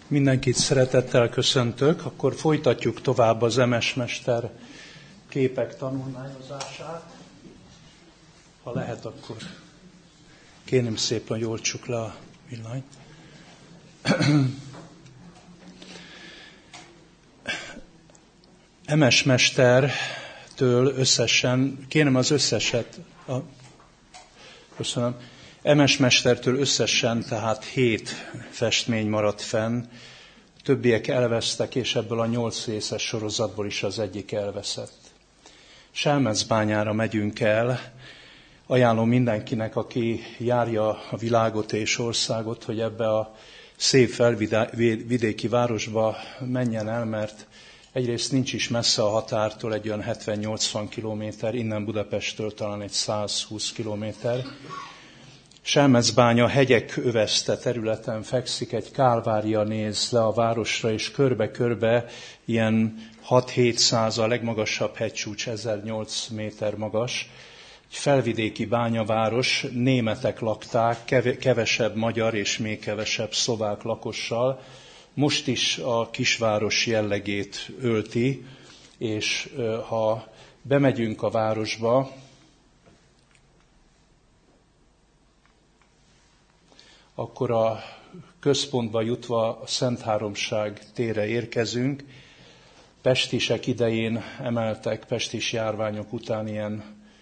Mindenkit szeretettel köszöntök, akkor folytatjuk tovább az Emes Mester képek tanulmányozását. Ha lehet, akkor kérném szépen, hogy oltsuk le a villanyt. Emes Mestertől összesen, kérem az összeset, köszönöm. Emes Mestertől összesen tehát 7 festmény maradt fenn, többiek elvesztek, és ebből a 8 részes sorozatból is az egyik elveszett. Selmecbányára megyünk el. Ajánlom mindenkinek, aki járja a világot és országot, hogy ebbe a szép felvidéki városba menjen el, mert egyrészt nincs is messze a határtól, egy olyan 70-80 kilométer, innen Budapesttől talán egy 120 kilométer. Selmecbánya hegyek övezte területen fekszik, egy kálvária néz le a városra, és körbe-körbe ilyen 6-700, a legmagasabb hegycsúcs 1008 méter magas. Egy felvidéki bányaváros, németek lakták, kevesebb magyar és még kevesebb szlovák lakossal. Most is a kisváros jellegét ölti, és ha bemegyünk a városba, akkor a központba jutva a Szentháromság térre érkezünk. Pestisek idején emeltek pestis járványok után ilyen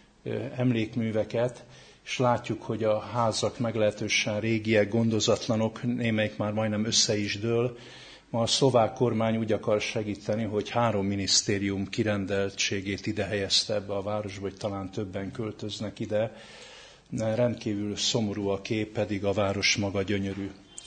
emlékműveket, és látjuk, hogy a házak meglehetősen régiek, gondozatlanok, némelyik már majdnem össze is dől. Ma a szlovák kormány úgy akar segíteni, hogy 3 minisztérium kirendeltségét ide helyezte ebbe a városba, hogy talán többen költöznek ide. Rendkívül szomorú a kép, pedig a város maga gyönyörű.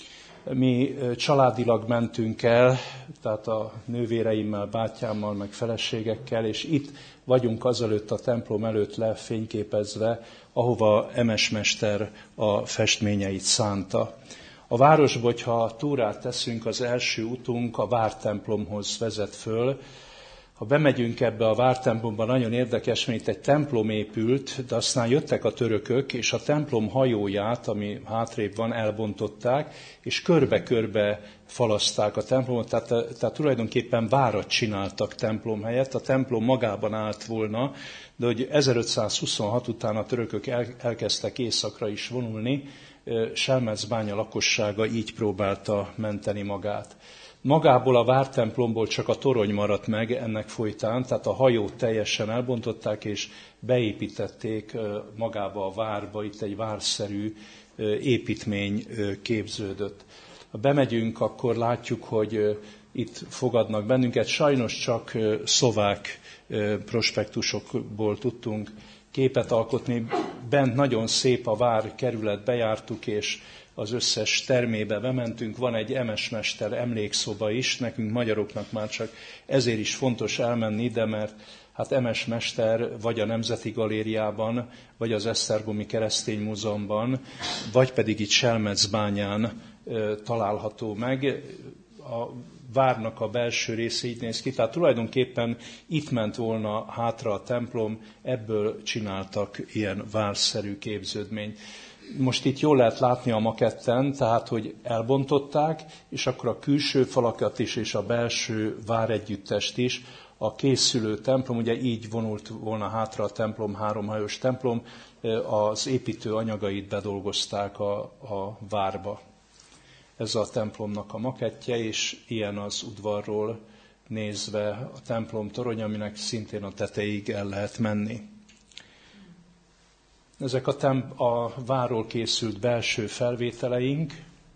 Mi családilag mentünk el, tehát a nővéreimmel, bátyámmal, meg feleségekkel, és itt vagyunk azelőtt a templom előtt lefényképezve, ahova Emes Mester a festményeit szánta. A városba, hogyha túrát teszünk, az első utunk a vártemplomhoz vezet föl. Ha bemegyünk ebbe a vártemplomba, nagyon érdekes, mert itt egy templom épült, de aztán jöttek a törökök, és a templom hajóját, ami hátrébb van, elbontották, és körbe-körbe falaszták a templomot, tehát tulajdonképpen várat csináltak templom helyett. A templom magában állt volna, de hogy 1526 után a törökök elkezdtek északra is vonulni, Selmecbánya lakossága így próbálta menteni magát. Magából a vártemplomból csak a torony maradt meg ennek folytán, tehát a hajót teljesen elbontották, és beépítették magába a várba, itt egy várszerű építmény képződött. Ha bemegyünk, akkor látjuk, hogy itt fogadnak bennünket. Sajnos csak szlovák prospektusokból tudtunk képet alkotni. Bent nagyon szép a várkerület, bejártuk, és az összes termébe bementünk. Van egy Emes Mester emlékszoba is, nekünk magyaroknak már csak ezért is fontos elmenni ide, mert hát Emes Mester vagy a Nemzeti Galériában, vagy az Esztergomi Keresztény Múzeumban, vagy pedig itt Selmecbányán található meg. A várnak a belső része így néz ki, tehát tulajdonképpen itt ment volna hátra a templom, ebből csináltak ilyen várszerű képződményt. Most itt jól lehet látni a maketten, tehát, hogy elbontották, és akkor a külső falakat is, és a belső váregyüttest is, a készülő templom, ugye így vonult volna hátra a templom, 3-hajós templom, az építő anyagait bedolgozták a várba. Ez a templomnak a makettje, és ilyen az udvarról nézve a templom torony, aminek szintén a tetejéig el lehet menni. Ezek a várról készült belső felvételeink.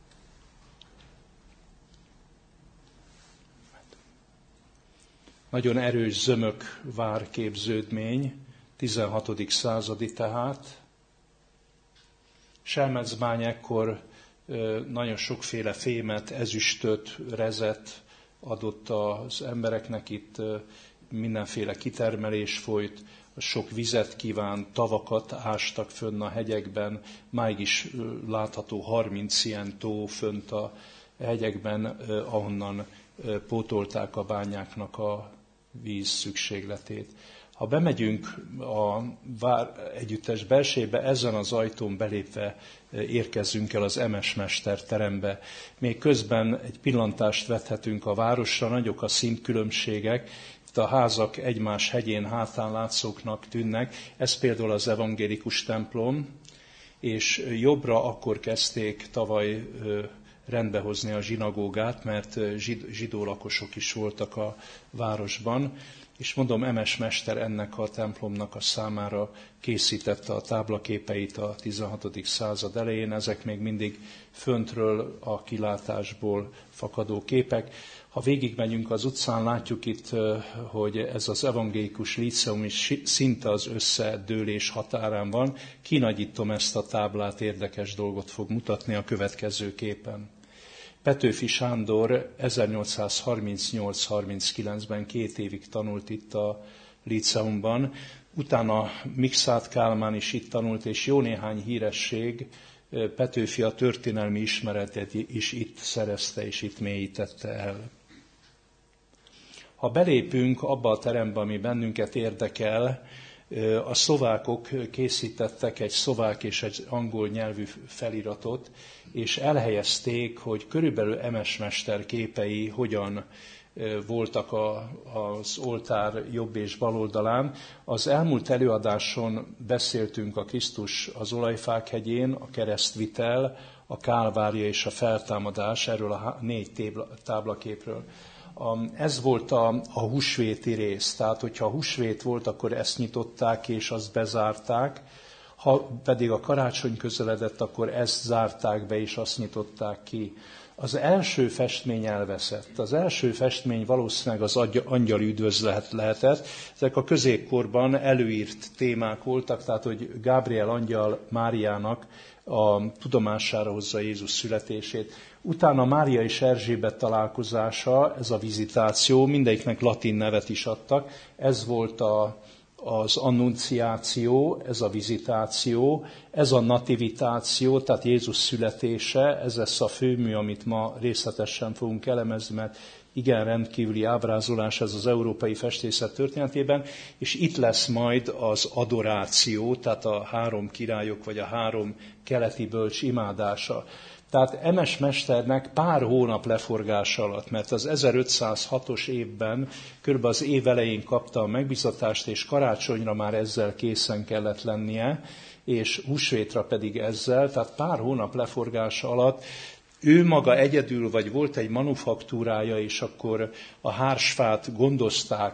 Nagyon erős zömök várképződmény, 16. századi tehát. Selmecbány ekkor nagyon sokféle fémet, ezüstöt, rezet adott az embereknek, itt mindenféle kitermelés folyt, sok vizet kívánt, tavakat ástak fönn a hegyekben, máig is látható 30 ilyen tó fönt a hegyekben, ahonnan pótolták a bányáknak a víz szükségletét. Ha bemegyünk a együttes belsébe, ezen az ajtón belépve érkezzünk el az Emes Mester terembe. Még közben egy pillantást vethetünk a városra, nagyok a szintkülönbségek, itt a házak egymás hegyén hátán látszóknak tűnnek, ez például az evangélikus templom, és jobbra akkor kezdték tavaly rendbehozni a zsinagógát, mert zsidó lakosok is voltak a városban, és mondom, Emes Mester ennek a templomnak a számára készítette a táblaképeit a 16. század elején, ezek még mindig föntről a kilátásból fakadó képek. Ha végigmegyünk az utcán, látjuk itt, hogy ez az evangélikus líceum is szinte az összedőlés határán van. Kinagyítom ezt a táblát, érdekes dolgot fog mutatni a következő képen. Petőfi Sándor 1838-39-ben 2 évig tanult itt a líceumban, utána Mikszáth Kálmán is itt tanult, és jó néhány híresség Petőfi a történelmi ismeretet is itt szerezte és itt mélyítette el. Ha belépünk abba a terembe, ami bennünket érdekel, a szlovákok készítettek egy szlovák és egy angol nyelvű feliratot, és elhelyezték, hogy körülbelül Emes Mester képei hogyan voltak az oltár jobb és bal oldalán. Az elmúlt előadáson beszéltünk a Krisztus az olajfák hegyén, a keresztvitel, a kálvária és a feltámadás, erről a 4 táblaképről. Ez volt a húsvéti rész, tehát hogyha húsvét volt, akkor ezt nyitották és azt bezárták, ha pedig a karácsony közeledett, akkor ezt zárták be és azt nyitották ki. Az első festmény elveszett. Az első festmény valószínűleg az angyal üdvözlet lehetett. Ezek a középkorban előírt témák voltak, tehát hogy Gábriel angyal Máriának a tudomására hozza Jézus születését. Utána Mária és Erzsébet találkozása, ez a vizitáció, mindegyiknek latin nevet is adtak. Ez volt az annunciáció, ez a vizitáció, ez a nativitáció, tehát Jézus születése, ez lesz a főmű, amit ma részletesen fogunk elemezni, mert igen rendkívüli ábrázolás ez az európai festészet történetében, és itt lesz majd az adoráció, tehát a 3 királyok vagy a 3 keleti bölcs imádása. Tehát Emes Mesternek pár hónap leforgása alatt, mert az 1506-os évben körülbelül az év elején kapta a megbízatást, és karácsonyra már ezzel készen kellett lennie, és húsvétra pedig ezzel, tehát pár hónap leforgása alatt ő maga egyedül, vagy volt egy manufaktúrája, és akkor a hársfát gondozták,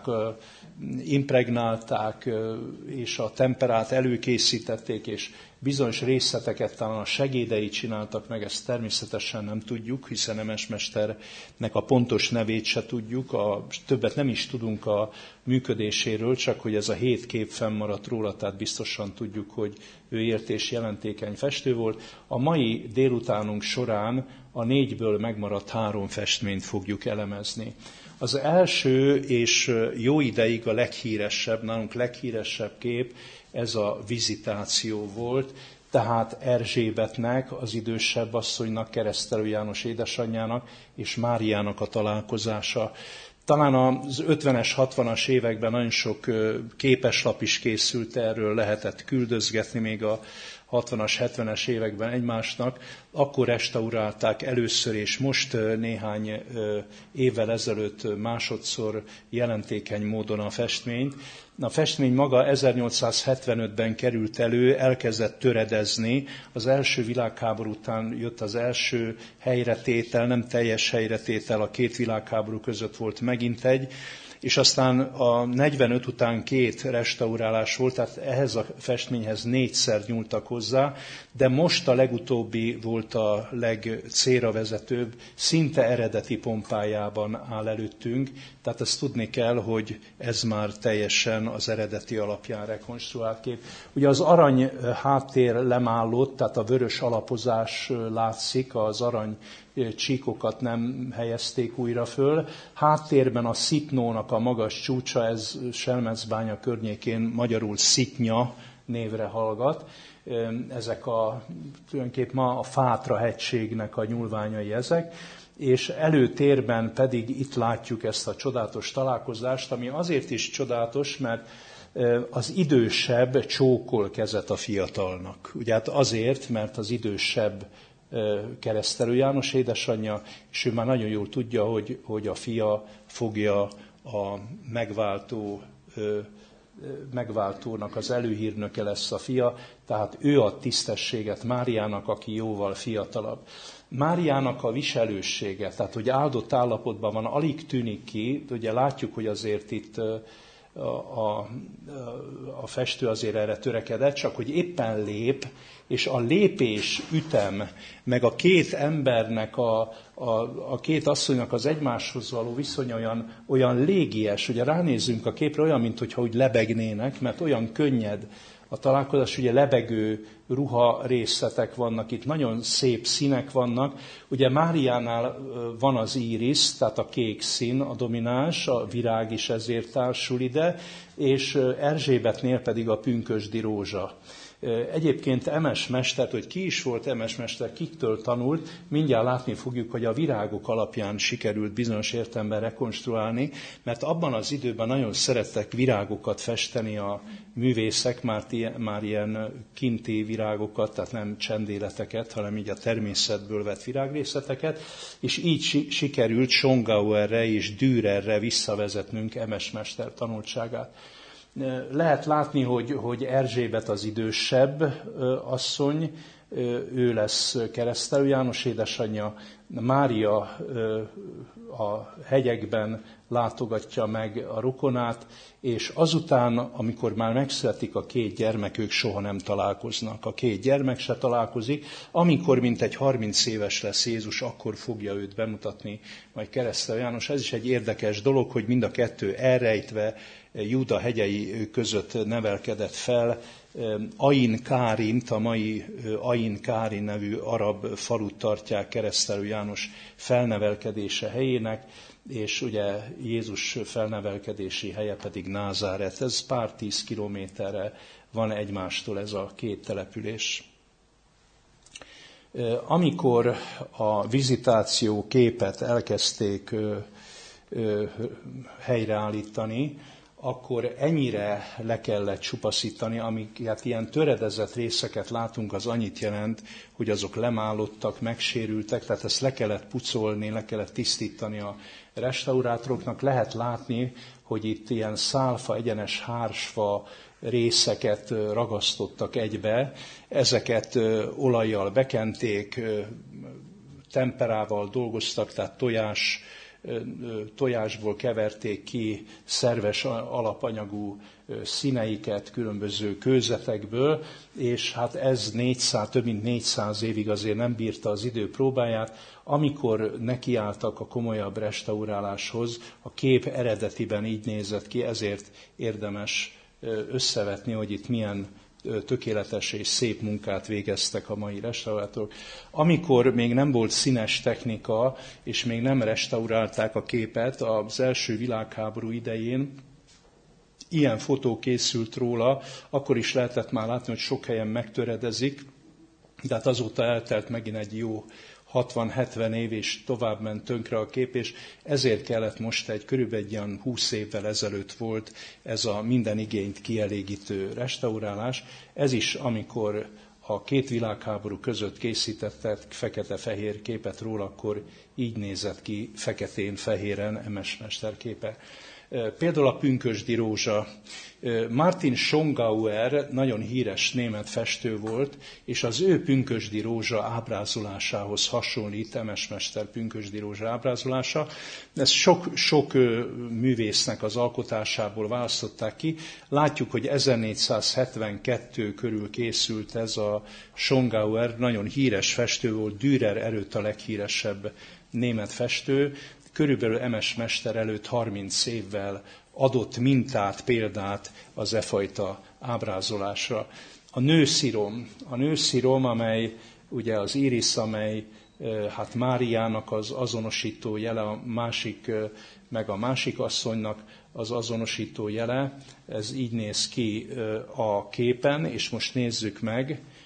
impregnálták, és a temperát előkészítették, és bizonyos részleteket talán a segédei csináltak meg, ezt természetesen nem tudjuk, hiszen Emes Mesternek a pontos nevét se tudjuk, többet nem is tudunk a működéséről, csak hogy ez a 7 kép fennmaradt róla, tehát biztosan tudjuk, hogy ő élt és jelentékeny festő volt. A mai délutánunk során a 4-ből megmaradt 3 festményt fogjuk elemezni. Az első és jó ideig a leghíresebb, nálunk leghíresebb kép, ez a vizitáció volt, tehát Erzsébetnek, az idősebb asszonynak, Keresztelő János édesanyjának és Máriának a találkozása. Talán az 50-es, 60-as években nagyon sok képeslap is készült, erről lehetett küldözgetni még a 60-as, 70-es években egymásnak, akkor restaurálták először, és most néhány évvel ezelőtt másodszor jelentékeny módon a festményt. A festmény maga 1875-ben került elő, elkezdett töredezni. Az első világháború után jött az első helyretétel, nem teljes helyretétel, a 2 világháború között volt megint egy, és aztán a 45 után 2 restaurálás volt, tehát ehhez a festményhez 4-szer nyúltak hozzá, de most a legutóbbi volt a legcélra vezetőbb, szinte eredeti pompájában áll előttünk, tehát ezt tudni kell, hogy ez már teljesen az eredeti alapján rekonstruált kép. Ugye az arany háttér lemállott, tehát a vörös alapozás látszik, az arany csíkokat nem helyezték újra föl. Háttérben a Szitnónak a magas csúcsa, ez Selmecbánya környékén magyarul Szitnya névre hallgat. Ezek tulajdonképpen ma a Fátra hegységnek a nyúlványai ezek, és előtérben pedig itt látjuk ezt a csodálatos találkozást, ami azért is csodálatos, mert az idősebb csókol kezet a fiatalnak. Ugye hát azért, mert az idősebb Keresztelő János édesanyja, és ő már nagyon jól tudja, hogy a fia fogja a megváltónak az előhírnöke lesz a fia, tehát ő ad tisztességet Máriának, aki jóval fiatalabb. Máriának a viselőssége, tehát hogy áldott állapotban van, alig tűnik ki, ugye látjuk, hogy azért itt a festő azért erre törekedett, csak hogy éppen lép, és a lépés ütem, meg a két embernek, a két asszonynak az egymáshoz való viszony olyan légies, ugye ránézzünk a képre, olyan, mintha úgy lebegnének, mert olyan könnyed a találkozás, ugye lebegő ruha részletek vannak itt, nagyon szép színek vannak. Ugye Máriánál van az írisz, tehát a kék szín, a domináns, a virág is ezért társul ide, és Erzsébetnél pedig a pünkösdi rózsa. Egyébként Emes mester, hogy ki is volt Emes mester, kiktől tanult, mindjárt látni fogjuk, hogy a virágok alapján sikerült bizonyos értelemben rekonstruálni, mert abban az időben nagyon szerettek virágokat festeni a művészek, már ilyen kinti virágokat, tehát nem csendéleteket, hanem így a természetből vett virágrészleteket, és így sikerült Schongauerre és Dürerre visszavezetnünk Emes mester tanultságát. Lehet látni, hogy Erzsébet az idősebb asszony, ő lesz Keresztelő János édesanyja, Mária a hegyekben látogatja meg a rokonát, és azután, amikor már megszületik a két gyermek, ők soha nem találkoznak. A két gyermek se találkozik. Amikor mintegy 30 éves lesz Jézus, akkor fogja őt bemutatni majd Keresztelő János. Ez is egy érdekes dolog, hogy mind a kettő elrejtve Júda hegyei között nevelkedett fel. Ain Kárint, a mai Ain Kárin nevű arab falut tartják Keresztelő János felnevelkedése helyének, és ugye Jézus felnevelkedési helye pedig Názáret. Ez pár 10 kilométerre van egymástól ez a két település. Amikor a vizitáció képet elkezdték helyreállítani, akkor ennyire le kellett csupaszítani, amiket ilyen töredezett részeket látunk, az annyit jelent, hogy azok lemálottak, megsérültek, tehát ezt le kellett pucolni, le kellett tisztítani a restaurátoroknak. Lehet látni, hogy itt ilyen szálfa, egyenes hársfa részeket ragasztottak egybe, ezeket olajjal bekenték, temperával dolgoztak, tehát tojásból keverték ki szerves alapanyagú színeiket különböző kőzetekből, és hát ez több mint 400 évig azért nem bírta az idő próbáját. Amikor nekiálltak a komolyabb restauráláshoz, a kép eredetiben így nézett ki, ezért érdemes összevetni, hogy itt milyen tökéletes és szép munkát végeztek a mai restaurátorok. Amikor még nem volt színes technika, és még nem restaurálták a képet, az első világháború idején ilyen fotó készült róla, akkor is lehetett már látni, hogy sok helyen megtöredezik, de hát azóta eltelt megint egy jó 60-70 év, és tovább ment tönkre a kép, és ezért kellett most körülbelül egy ilyen 20 évvel ezelőtt volt ez a minden igényt kielégítő restaurálás. Ez is, amikor a két világháború között készítettek fekete-fehér képet róla, akkor így nézett ki feketén-fehéren Emes mester képe. Például a pünkösdi rózsa. Martin Schongauer nagyon híres német festő volt, és az ő pünkösdi rózsa ábrázolásához hasonlít Emes mester pünkösdi rózsa ábrázolása. Ezt sok művésznek az alkotásából választották ki. Látjuk, hogy 1472 körül készült ez a Schongauer, nagyon híres festő volt, Dürer előtt a leghíresebb német festő. Körülbelül Emes mester előtt 30 évvel adott mintát, példát az e fajta ábrázolásra. A nőszirom, amely ugye az írisz, amely hát Máriának az azonosító jele, meg a másik asszonynak az azonosító jele, ez így néz ki a képen, és most nézzük meg,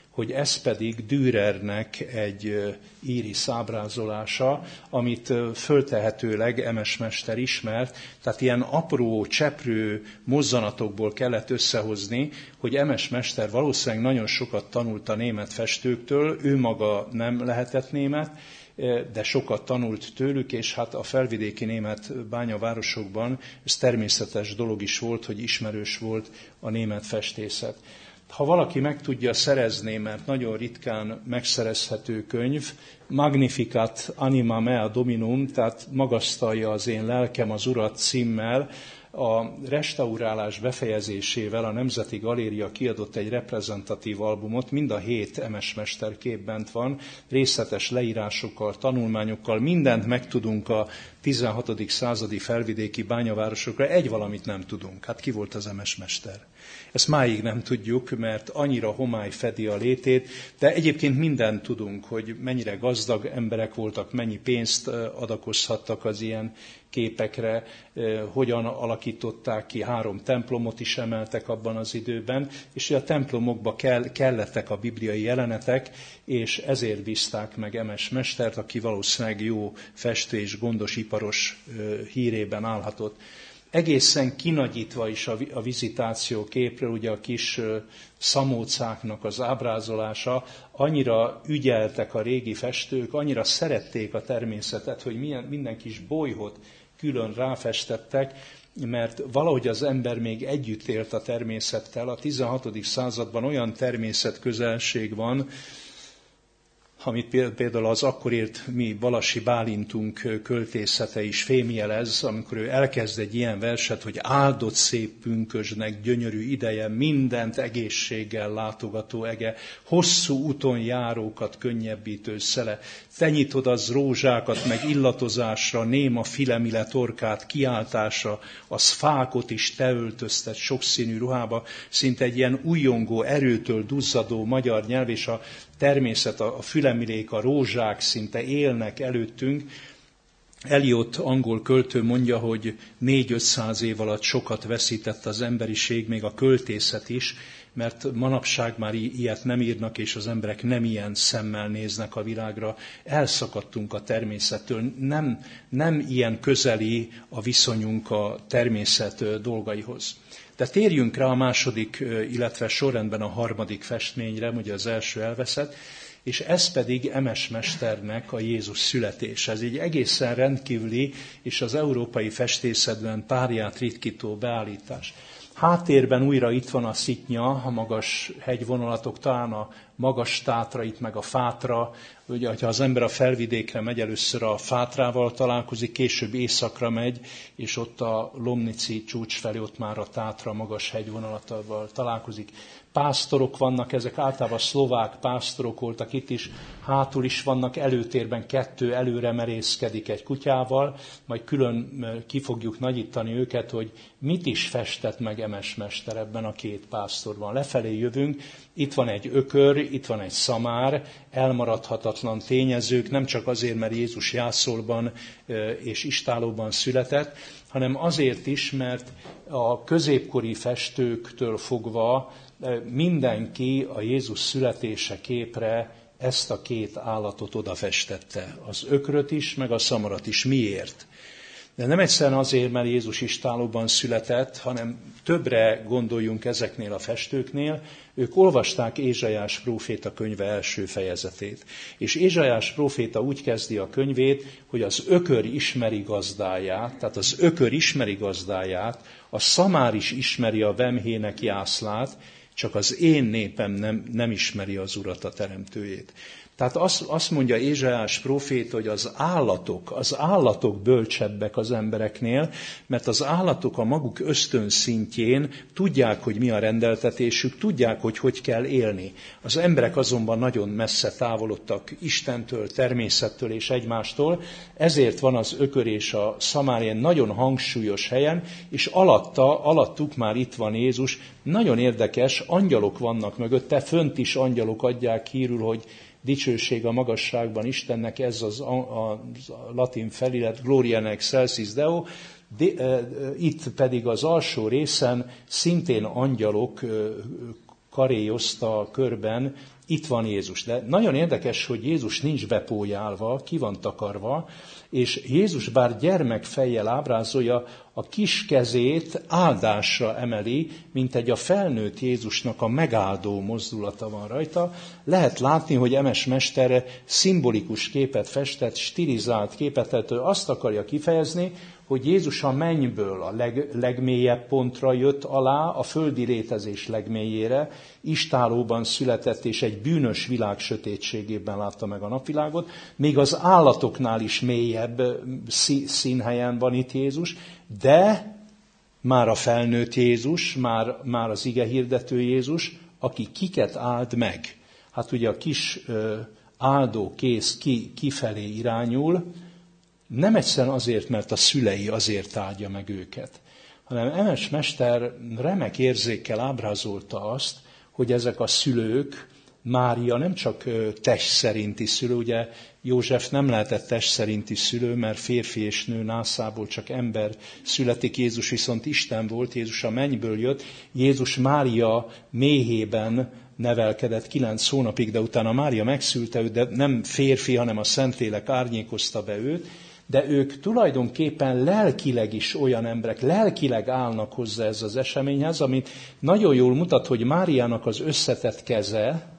hogy ez pedig Dürernek egy íris ábrázolása, amit föltehetőleg Emes mester ismert, tehát ilyen apró, cseprő mozzanatokból kellett összehozni, hogy Emes mester valószínűleg nagyon sokat tanult a német festőktől, ő maga nem lehetett német, de sokat tanult tőlük, és hát a felvidéki német bányavárosokban ez természetes dolog is volt, hogy ismerős volt a német festészet. Ha valaki meg tudja szerezni, mert nagyon ritkán megszerezhető könyv, Magnificat anima mea dominum, tehát magasztalja az én lelkem az Urat címmel, a restaurálás befejezésével a Nemzeti Galéria kiadott egy reprezentatív albumot, mind a 7 Emes mester kép bent van, részletes leírásokkal, tanulmányokkal, mindent megtudunk a 16. századi felvidéki bányavárosokra, egy valamit nem tudunk. Hát ki volt az Emes mester? Ezt máig nem tudjuk, mert annyira homály fedi a létét, de egyébként mindent tudunk, hogy mennyire gazdag emberek voltak, mennyi pénzt adakozhattak az ilyen képekre, hogyan alakították ki, 3 templomot is emeltek abban az időben, és a templomokba kellettek a bibliai jelenetek, és ezért bízták meg Emes mestert, aki valószínűleg jó festő és gondos iparos hírében állhatott. Egészen kinagyítva is a vizitáció képről, ugye a kis szamócáknak az ábrázolása, annyira ügyeltek a régi festők, annyira szerették a természetet, hogy minden kis bolyhot külön ráfestettek, mert valahogy az ember még együtt élt a természettel. A 16. században olyan természetközelség van, amit például az akkor írt mi Balasi Bálintunk költészete is fémjelez, amikor ő elkezd egy ilyen verset, hogy áldott szép pünkösdnek gyönyörű ideje, mindent egészséggel látogató ege, hosszú úton járókat könnyebbítő szele, te nyitod az rózsákat, meg illatozásra, néma filemile torkát kiáltásra, az fákot is te öltöztet sokszínű ruhába, szinte egy ilyen újjongó, erőtől duzzadó magyar nyelv, és a természet, a fülemilék, a rózsák szinte élnek előttünk. Eliot angol költő mondja, hogy 400-500 év alatt sokat veszített az emberiség, még a költészet is, mert manapság már ilyet nem írnak, és az emberek nem ilyen szemmel néznek a világra. Elszakadtunk a természettől, nem ilyen közeli a viszonyunk a természet dolgaihoz. De térjünk rá a második, illetve sorrendben a harmadik festményre, ugye az első elveszett, és ez pedig Emes mesternek a Jézus születése. Ez egy egészen rendkívüli, és az európai festészetben párját ritkító beállítás. Háttérben újra itt van a Szitnya, a magas hegyvonalatok, talán a magas Tátrait, meg a Fátra. Ugye, ha az ember a felvidékre megy, először a Fátrával találkozik, később északra megy, és ott a Lomnici csúcs felé, ott már a Tátra magas hegyvonalatával találkozik. Pásztorok vannak, ezek általában szlovák pásztorok voltak itt is, hátul is vannak, előtérben 2 előre merészkedik egy kutyával, majd külön ki fogjuk nagyítani őket, hogy mit is festett meg Emes mester ebben a 2 pásztorban. Lefelé jövünk, itt van egy ökör, itt van egy szamár, elmaradhatatlan tényezők, nem csak azért, mert Jézus jászolban és istálóban született, hanem azért is, mert a középkori festőktől fogva mindenki a Jézus születése képre ezt a 2 állatot odafestette. Az ökröt is, meg a szamarat is. Miért? De nem egyszerűen azért, mert Jézus istálóban született, hanem többre gondoljunk ezeknél a festőknél. Ők olvasták Ézsaiás próféta könyve első fejezetét. És Ézsaiás próféta úgy kezdi a könyvét, hogy az ökör ismeri gazdáját, tehát az ökör ismeri gazdáját, a szamár is ismeri a vemhének jászlát, csak az én népem nem ismeri az Urat, a teremtőjét. Tehát azt mondja Ézsaiás próféta, hogy az állatok bölcsebbek az embereknél, mert az állatok a maguk ösztönszintjén tudják, hogy mi a rendeltetésük, tudják, hogy kell élni. Az emberek azonban nagyon messze távolodtak Istentől, természettől és egymástól, ezért van az ökör és a szamár ilyen nagyon hangsúlyos helyen, és alattuk már itt van Jézus. Nagyon érdekes, angyalok vannak mögötte, fönt is angyalok adják hírül, hogy dicsőség a magasságban Istennek, ez az a latin felirat, Gloria in excelsis Deo, itt pedig az alsó részen szintén angyalok karéjozta a körben itt van Jézus. De nagyon érdekes, hogy Jézus nincs bepójálva, ki van takarva, és Jézus bár gyermekfejjel ábrázolja, a kis kezét áldásra emeli, mint egy a felnőtt Jézusnak a megáldó mozdulata van rajta. Lehet látni, hogy Emes mester szimbolikus képet festett, stilizált képet, tehát ő azt akarja kifejezni, hogy Jézus a mennyből a legmélyebb pontra jött alá, a földi létezés legmélyére, istállóban született, és egy bűnös világ sötétségében látta meg a napvilágot, még az állatoknál is mélyebb színhelyen van itt Jézus, de már a felnőtt Jézus, már az ige hirdető Jézus, aki kiket áld meg. Hát ugye a kis áldó kéz kifelé irányul, nem egyszerűen azért, mert a szülei azért áldja meg őket, hanem Emes mester remek érzékkel ábrázolta azt, hogy ezek a szülők, Mária nem csak test szerinti szülő, ugye József nem lehetett test szerinti szülő, mert férfi és nő nászából csak ember születik, Jézus viszont Isten volt, Jézus a mennyből jött, Jézus Mária méhében nevelkedett 9 hónapig, de utána Mária megszülte őt, de nem férfi, hanem a Szentlélek árnyékozta be őt, de ők tulajdonképpen lelkileg is olyan emberek, lelkileg állnak hozzá ez az eseményhez, amit nagyon jól mutat, hogy Máriának az összetett keze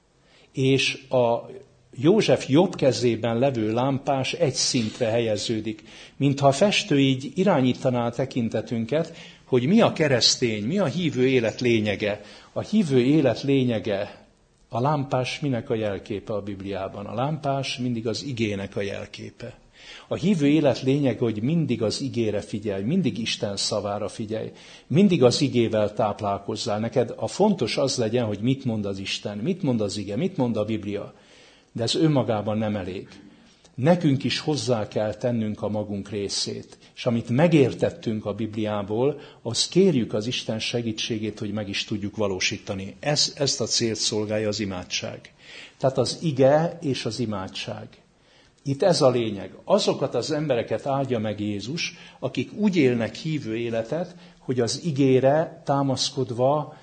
és a József jobb kezében levő lámpás egy szintre helyeződik. Mintha a festő így irányítaná a tekintetünket, hogy mi a keresztény, mi a hívő élet lényege. A hívő élet lényege, a lámpás minek a jelképe a Bibliában? A lámpás mindig az igének a jelképe. A hívő élet lényeg, hogy mindig az igére figyelj, mindig Isten szavára figyelj, mindig az igével táplálkozzál. Neked a fontos az legyen, hogy mit mond az Isten, mit mond az ige, mit mond a Biblia. De ez önmagában nem elég. Nekünk is hozzá kell tennünk a magunk részét. És amit megértettünk a Bibliából, azt kérjük az Isten segítségét, hogy meg is tudjuk valósítani. Ezt a célt szolgálja az imádság. Tehát az ige és az imádság. Itt ez a lényeg. Azokat az embereket áldja meg Jézus, akik úgy élnek hívő életet, hogy az igére támaszkodva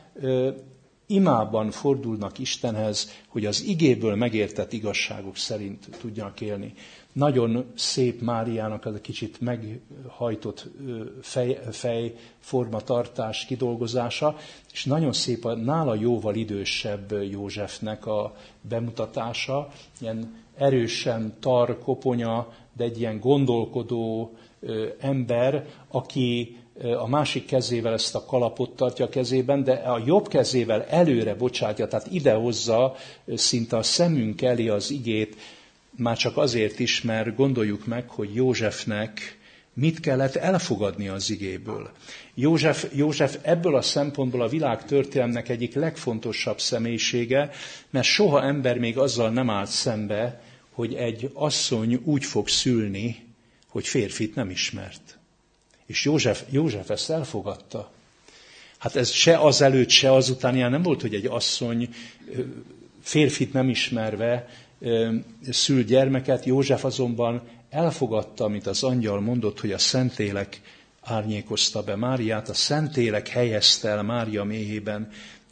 imában fordulnak Istenhez, hogy az igéből megértett igazságok szerint tudjanak élni. Nagyon szép Máriának az a kicsit meghajtott fejformatartás kidolgozása, és nagyon szép a nála jóval idősebb Józsefnek a bemutatása, ilyen erősen tar, koponya, de egy ilyen gondolkodó ember, aki a másik kezével ezt a kalapot tartja a kezében, de a jobb kezével előre bocsátja, tehát idehozza szinte a szemünk elé az igét, már csak azért is, mert gondoljuk meg, hogy Józsefnek mit kellett elfogadni az igéből. József ebből a szempontból a világ történelemnek egyik legfontosabb személyisége, mert soha ember még azzal nem állt szembe, hogy egy asszony úgy fog szülni, hogy férfit nem ismert. És József ezt elfogadta. Hát ez se azelőtt, se azután ilyen nem volt, hogy egy asszony férfit nem ismerve szül gyermeket. József azonban elfogadta, amit az angyal mondott, hogy a Szentlélek árnyékozta be Máriát, a Szentlélek helyezte el Mária méhében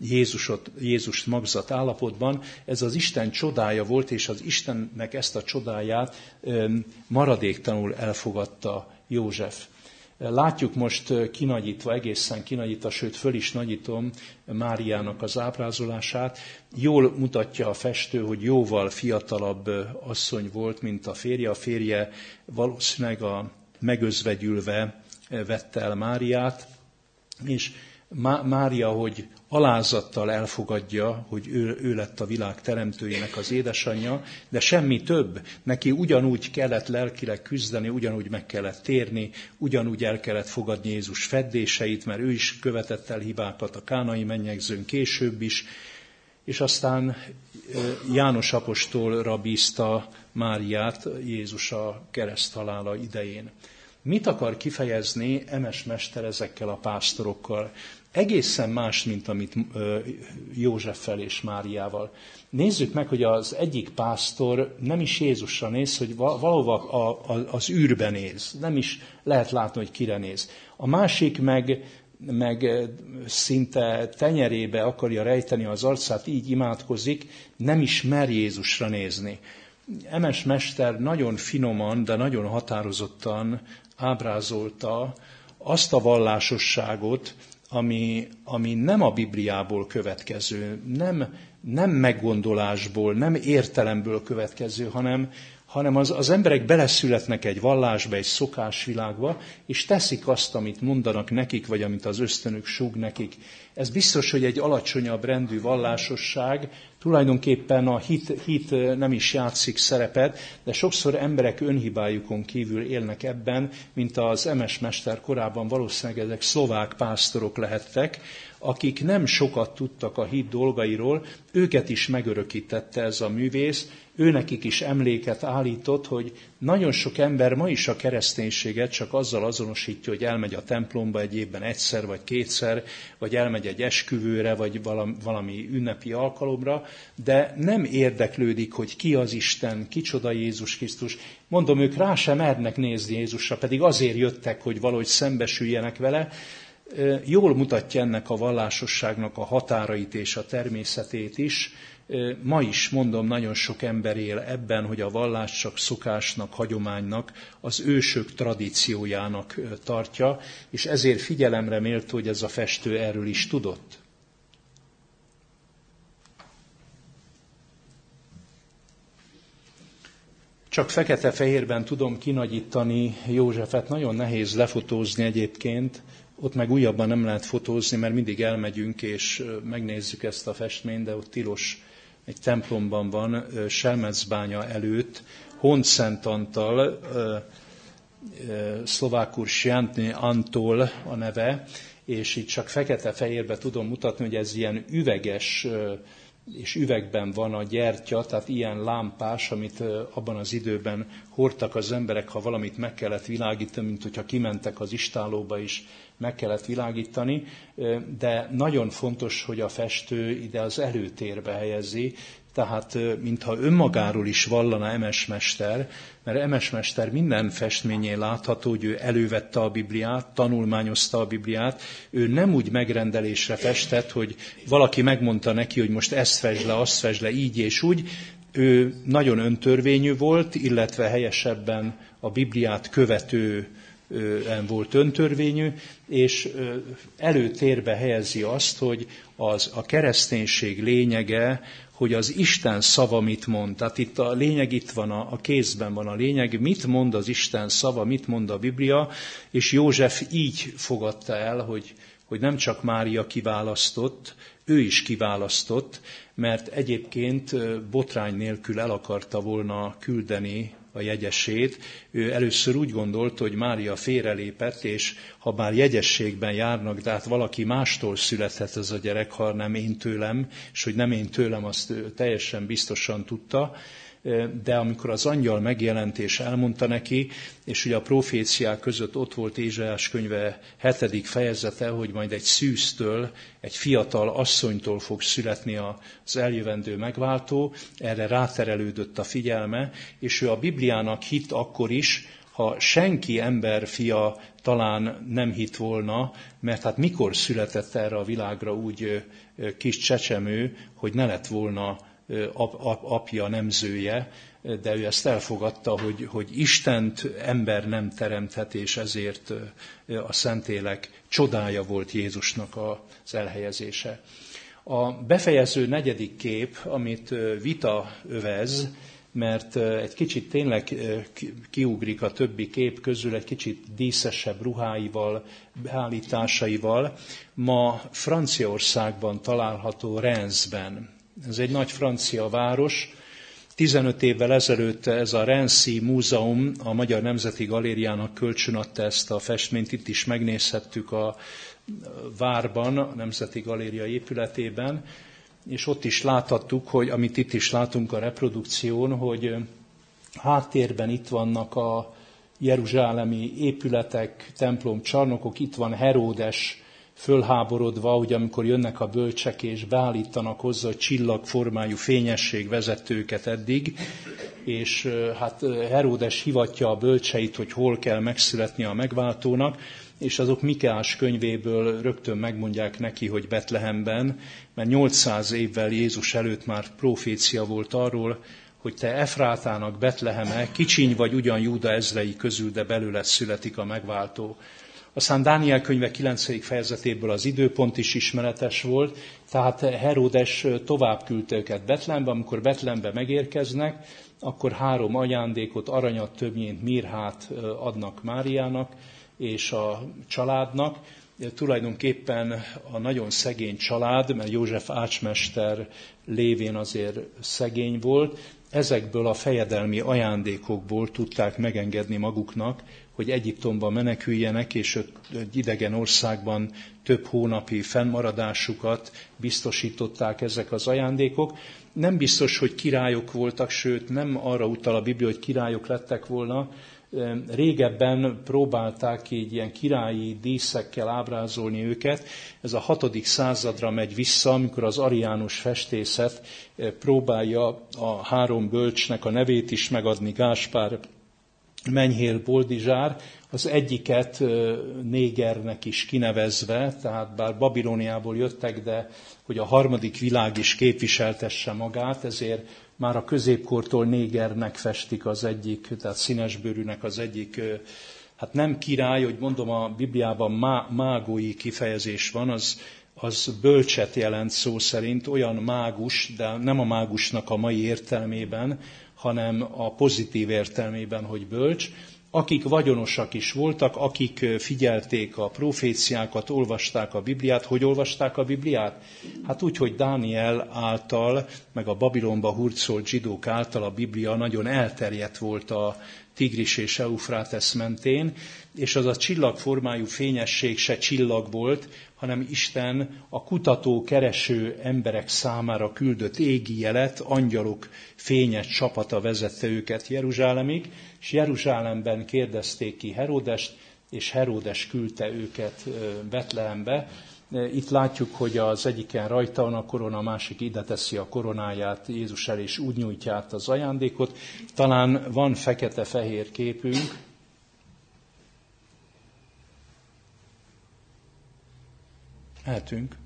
Jézust magzat állapotban. Ez az Isten csodája volt, és az Istennek ezt a csodáját maradéktalanul elfogadta József. Látjuk most kinagyítva, egészen kinagyítva, sőt föl is nagyítom Máriának az ábrázolását. Jól mutatja a festő, hogy jóval fiatalabb asszony volt, mint a férje. A férje valószínűleg a megözvegyülve vette el Máriát, és Mária, hogy alázattal elfogadja, hogy ő lett a világ teremtőjének az édesanyja, de semmi több. Neki ugyanúgy kellett lelkileg küzdeni, ugyanúgy meg kellett térni, ugyanúgy el kellett fogadni Jézus feddéseit, mert ő is követett el hibákat a kánai mennyegzőn később is, és aztán János apostolra bízta Máriát Jézus a kereszthalála idején. Mit akar kifejezni Emes mester ezekkel a pásztorokkal? Egészen más, mint amit Józseffel és Máriával. Nézzük meg, hogy az egyik pásztor nem is Jézusra néz, hogy valahova az űrbe néz. Nem is lehet látni, hogy kire néz. A másik meg meg szinte tenyerébe akarja rejteni az arcát, így imádkozik, nem is mer Jézusra nézni. Emes mester nagyon finoman, de nagyon határozottan ábrázolta azt a vallásosságot, ami nem a Bibliából következő, nem meggondolásból, nem értelemből következő, hanem az emberek beleszületnek egy vallásba, egy szokásvilágba, és teszik azt, amit mondanak nekik, vagy amit az ösztönük súg nekik. Ez biztos, hogy egy alacsonyabb rendű vallásosság, tulajdonképpen a hit nem is játszik szerepet, de sokszor emberek önhibájukon kívül élnek ebben, mint az Emes mester korában valószínűleg ezek szlovák pásztorok lehettek, akik nem sokat tudtak a hit dolgairól, őket is megörökítette ez a művész, őnekik is emléket állított, hogy nagyon sok ember ma is a kereszténységet csak azzal azonosítja, hogy elmegy a templomba egy évben egyszer vagy kétszer, vagy elmegy egy esküvőre, vagy valami ünnepi alkalomra, de nem érdeklődik, hogy ki az Isten, kicsoda Jézus Krisztus. Mondom, ők rá sem mernek nézni Jézusra, pedig azért jöttek, hogy valahogy szembesüljenek vele. Jól mutatja ennek a vallásosságnak a határait és a természetét is. Ma is, mondom, nagyon sok ember él ebben, hogy a vallás csak szokásnak, hagyománynak, az ősök tradíciójának tartja, és ezért figyelemre méltó, hogy ez a festő erről is tudott. Csak fekete-fehérben tudom kinagyítani Józsefet, nagyon nehéz lefotózni egyébként, ott meg újabban nem lehet fotózni, mert mindig elmegyünk és megnézzük ezt a festményt, de ott tilos, egy templomban van, Selmecbánya előtt, Hont-Szent Antal, szlovákul Sjantny Antol a neve, és itt csak fekete-fehérbe tudom mutatni, hogy ez ilyen üveges, és üvegben van a gyertya, tehát ilyen lámpás, amit abban az időben hordtak az emberek, ha valamit meg kellett világítani, mint hogyha kimentek az istállóba is, meg kellett világítani, de nagyon fontos, hogy a festő ide az előtérbe helyezi, tehát mintha önmagáról is vallana Emes mester, mert Emes mester minden festményén látható, hogy ő elővette a Bibliát, tanulmányozta a Bibliát, ő nem úgy megrendelésre festett, hogy valaki megmondta neki, hogy most ezt fesd le, azt fesd le, így és úgy. Ő nagyon öntörvényű volt, illetve helyesebben a Bibliát követően volt öntörvényű, és előtérbe helyezi azt, hogy a kereszténység lényege, hogy az Isten szava mit mond. Tehát itt a lényeg itt van, a kézben van a lényeg, mit mond az Isten szava, mit mond a Biblia, és József így fogadta el, hogy nem csak Mária kiválasztott, ő is kiválasztott, mert egyébként botrány nélkül el akarta volna küldeni a jegyesét. Ő először úgy gondolta, hogy Mária félrelépett, és ha bár jegyességben járnak, de hát valaki mástól születhet ez a gyerek, ha nem én tőlem, és hogy nem én tőlem, azt teljesen biztosan tudta. De amikor az angyal megjelent és elmondta neki, és ugye a proféciák között ott volt Ézsaiás könyve 7. fejezete, hogy majd egy szűztől, egy fiatal asszonytól fog születni az eljövendő megváltó, erre ráterelődött a figyelme, és ő a Bibliának hitt akkor is, ha senki emberfia talán nem hitt volna, mert hát mikor született erre a világra úgy kis csecsemő, hogy ne lett volna apja, nemzője, de ő ezt elfogadta, hogy Istent ember nem teremthet, és ezért a Szentlélek csodája volt Jézusnak az elhelyezése. A befejező 4. kép, amit vita övez, mert egy kicsit tényleg kiugrik a többi kép közül, egy kicsit díszesebb ruháival, beállításaival, ma Franciaországban található Reims-ben. Ez egy nagy francia város. 15 évvel ezelőtt ez a Reims-i múzeum a Magyar Nemzeti Galériának kölcsönadta ezt a festményt. Itt is megnézhettük a várban, a Nemzeti Galéria épületében, és ott is láthattuk, hogy amit itt is látunk a reprodukción, hogy háttérben itt vannak a jeruzsálemi épületek, templom, csarnokok, itt van Heródes fölháborodva, hogy amikor jönnek a bölcsek és beállítanak hozzá, hogy csillagformájú fényesség vezette őket eddig, és hát Heródes hivatja a bölcseit, hogy hol kell megszületni a megváltónak, és azok Mikeás könyvéből rögtön megmondják neki, hogy Betlehemben, mert 800 évvel Jézus előtt már profécia volt arról, hogy te Efrátának Betleheme, kicsiny vagy ugyan Júda ezrei közül, de belőle születik a megváltó. Aztán Dániel könyve 9. fejezetéből az időpont is ismeretes volt, tehát Heródes tovább küldte őket Betlehembe, amikor Betlehembe megérkeznek, akkor 3 ajándékot, aranyat, többnyét, mirhát adnak Máriának és a családnak. Tulajdonképpen a nagyon szegény család, mert József ácsmester lévén azért szegény volt, ezekből a fejedelmi ajándékokból tudták megengedni maguknak, hogy Egyiptomba meneküljenek, és egy idegen országban több hónapi fennmaradásukat biztosították ezek az ajándékok. Nem biztos, hogy királyok voltak, sőt nem arra utal a Biblia, hogy királyok lettek volna. Régebben próbálták így ilyen királyi díszekkel ábrázolni őket. Ez a 6. századra megy vissza, amikor az ariánus festészet próbálja a 3 bölcsnek a nevét is megadni, Gáspár, Menyhél, Boldizsár, az egyiket négernek is kinevezve, tehát bár Babilóniából jöttek, de hogy a harmadik világ is képviseltesse magát, ezért már a középkortól négernek festik az egyik, tehát színesbőrűnek az egyik, hát nem király, hogy mondom, a Bibliában mágói kifejezés van, az bölcset jelent szó szerint, olyan mágus, de nem a mágusnak a mai értelmében, hanem a pozitív értelmében, hogy bölcs, akik vagyonosak is voltak, akik figyelték a proféciákat, olvasták a Bibliát. Hogy olvasták a Bibliát? Hát úgy, hogy Dániel által, meg a Babilonba hurcolt zsidók által a Biblia nagyon elterjedt volt a Tigris és Eufrátesz mentén, és az a csillagformájú fényesség se csillag volt, hanem Isten a kutató, kereső emberek számára küldött égi jelet, angyalok fényes csapata vezette őket Jeruzsálemig, és Jeruzsálemben kérdezték ki Heródest, és Heródes küldte őket Betlehembe. Itt látjuk, hogy az egyiken rajta van a korona, a másik ide teszi a koronáját Jézus elé, és úgy nyújtja át az ajándékot. Talán van fekete-fehér képünk. Eltünk.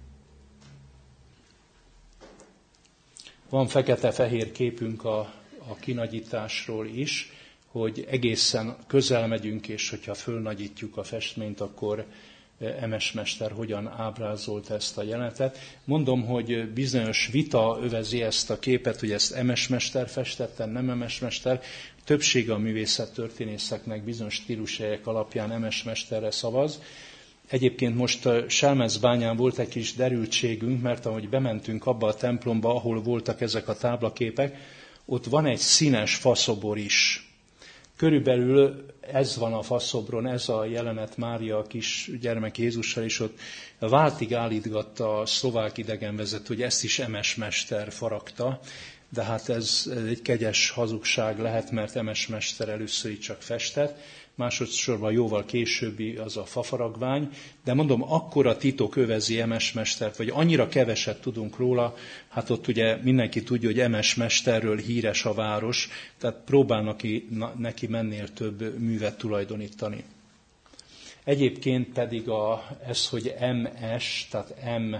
Van fekete-fehér képünk a kinagyításról is, hogy egészen közel megyünk, és hogyha fölnagyítjuk a festményt, akkor Emes mester hogyan ábrázolt ezt a jelenetet. Mondom, hogy bizonyos vita övezi ezt a képet, hogy ezt Emes mester festette, nem Emes mester. Többsége a művészettörténészeknek bizonyos stílushelyek alapján Emes mesterre szavaz. Egyébként most Selmecbányán volt egy kis derültségünk, mert ahogy bementünk abba a templomba, ahol voltak ezek a táblaképek, ott van egy színes faszobor is. Körülbelül ez van a faszobron, ez a jelenet Mária a kis gyermek Jézussal, és ott váltig állítgatta a szlovák idegenvezető, hogy ezt is Emes mester faragta, de hát ez egy kegyes hazugság lehet, mert Emes mester először csak festett, másodszorban jóval későbbi az a fafaragvány, de mondom, akkora titok övezi Emes mestert, vagy annyira keveset tudunk róla, hát ott ugye mindenki tudja, hogy Emes mesterről híres a város, tehát próbálnak neki mennél több művet tulajdonítani. Egyébként pedig ez, hogy MS, tehát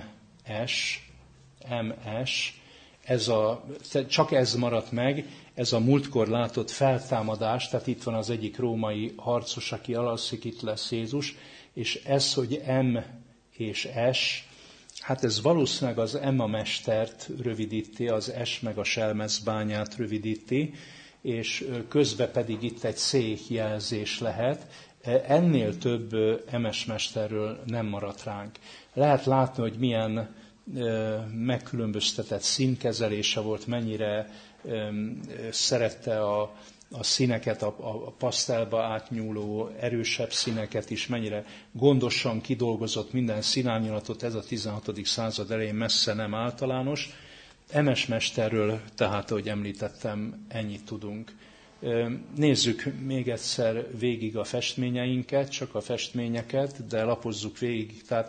MS, csak ez maradt meg, ez a múltkor látott feltámadás, tehát itt van az egyik római harcos, aki alalszik, itt lesz Jézus, és ez, hogy M és S, hát ez valószínűleg az Emma mestert rövidíti, az S meg a Selmecbányát rövidíti, és közben pedig itt egy C jelzés lehet. Ennél több Emes mesterről nem maradt ránk. Lehet látni, hogy milyen megkülönböztetett színkezelése volt, mennyire szerette a színeket, a pasztelba átnyúló erősebb színeket is, mennyire gondosan kidolgozott minden színárnyalatot, ez a 16. század elején messze nem általános. Emes mesterről, tehát, ahogy említettem, ennyit tudunk. Nézzük még egyszer végig a festményeinket, csak a festményeket, de lapozzuk végig. Tehát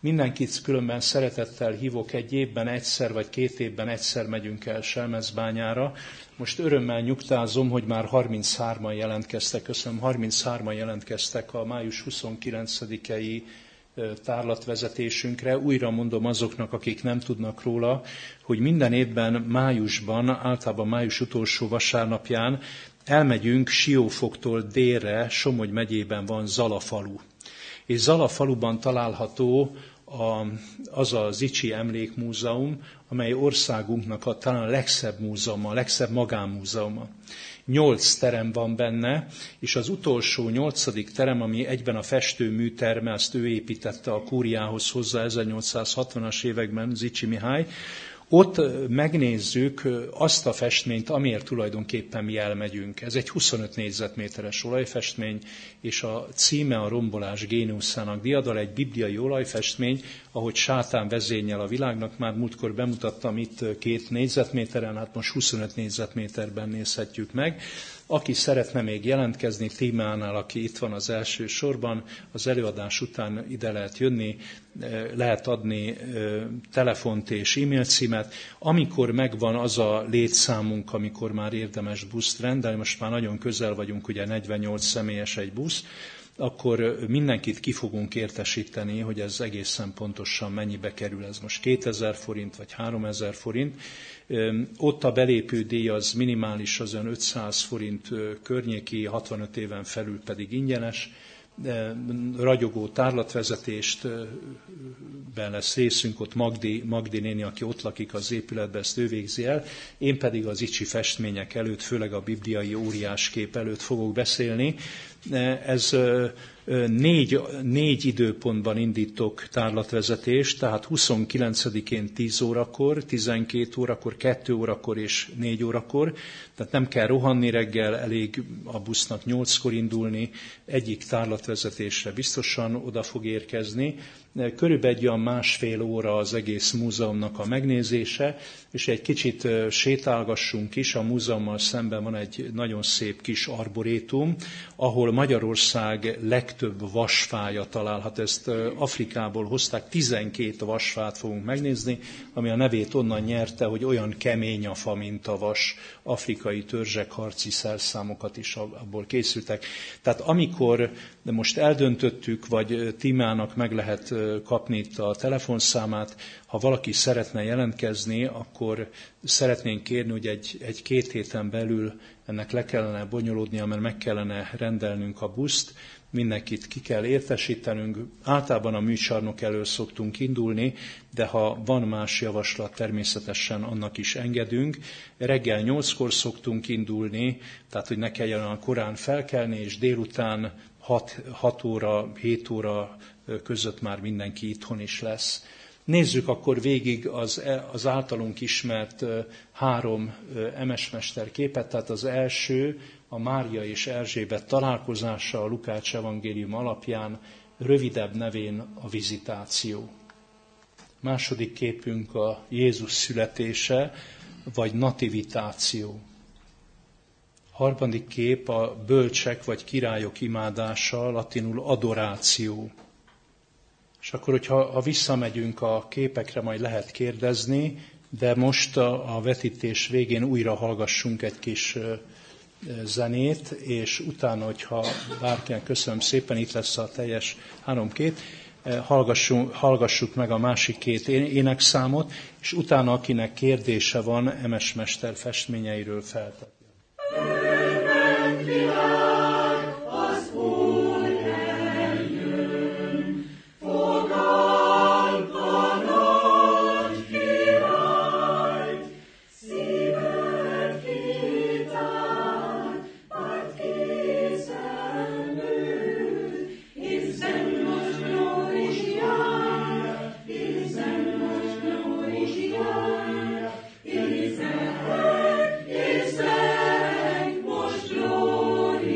Mindenkit különben szeretettel hívok, egy évben egyszer, vagy 2 évben egyszer megyünk el Selmecbányára. Most örömmel nyugtázom, hogy már 33-an jelentkeztek, 33-an jelentkeztek a május 29-i tárlatvezetésünkre. Újra mondom azoknak, akik nem tudnak róla, hogy minden évben májusban, általában május utolsó vasárnapján elmegyünk Siófoktól délre, Somogy megyében van Zala falu. És Zala faluban található az a Zichy Emlékmúzeum, amely országunknak talán a legszebb múzeuma, a legszebb magánmúzeuma. 8 terem van benne, és az utolsó 8. terem, ami egyben a festőműterme, azt ő építette a kúriához hozzá 1860-as években, Zichy Mihály. Ott megnézzük azt a festményt, amiért tulajdonképpen mi elmegyünk. Ez egy 25 négyzetméteres olajfestmény, és a címe a Rombolás géniuszának diadal, egy bibliai olajfestmény, ahogy sátán vezényel a világnak. Már múltkor bemutattam itt 2 négyzetméteren, hát most 25 négyzetméterben nézhetjük meg. Aki szeretne még jelentkezni, Tímánál, aki itt van az első sorban, az előadás után ide lehet jönni, lehet adni telefont és e-mail címet. Amikor megvan az a létszámunk, amikor már érdemes buszt rendelni, most már nagyon közel vagyunk, ugye 48 személyes egy busz, akkor mindenkit ki fogunk értesíteni, hogy ez egészen pontosan mennyibe kerül. Ez most 2000 forint vagy 3000 forint. Ott a belépő díj az minimális, az 500 forint környéki, 65 éven felül pedig ingyenes. Ragyogó tárlatvezetésben lesz részünk, ott Magdi néni, aki ott lakik az épületben, ezt ő végzi el. Én pedig az Zichy festmények előtt, főleg a bibliai óriáskép előtt fogok beszélni. Ez 4 időpontban indítok tárlatvezetést, tehát 29-én 10 órakor, 12 órakor, 2 órakor és 4 órakor, tehát nem kell rohanni reggel, elég a busznak 8-kor indulni, egyik tárlatvezetésre biztosan oda fog érkezni. Körülbelül egy olyan 1,5 óra az egész múzeumnak a megnézése, és egy kicsit sétálgassunk is. A múzeummal szemben van egy nagyon szép kis arborétum, ahol Magyarország legtöbb vasfája található. Ezt Afrikából hozták, 12 vasfát fogunk megnézni, ami a nevét onnan nyerte, hogy olyan kemény a fa, mint a vas. Afrikai törzsek harci szerszámokat is abból készültek. Tehát amikor most eldöntöttük, vagy Tímának meg lehet kapni itt a telefonszámát, ha valaki szeretne jelentkezni, akkor szeretnénk kérni, hogy egy 2 héten belül ennek le kellene bonyolódnia, mert meg kellene rendelnünk a buszt, mindenkit ki kell értesítenünk. Általában a műcsarnok elől szoktunk indulni, de ha van más javaslat, természetesen annak is engedünk. Reggel 8-kor szoktunk indulni, tehát hogy ne kelljen a korán felkelni, és délután 6 óra, 7 óra között már mindenki itthon is lesz. Nézzük akkor végig az általunk ismert 3 emesmester képet, tehát az első a Mária és Erzsébet találkozása a Lukács evangélium alapján, rövidebb nevén a vizitáció. Második képünk a Jézus születése, vagy nativitáció. Harmadik kép a bölcsek vagy királyok imádása, latinul adoráció. És akkor, hogyha visszamegyünk a képekre, majd lehet kérdezni, de most a vetítés végén újra hallgassunk egy kis zenét, és utána, hogyha bárkinek köszönöm szépen, itt lesz a teljes 3 kép, hallgassuk meg a másik 2 énekszámot, és utána, akinek kérdése van, emesmester festményeiről feltetni. Is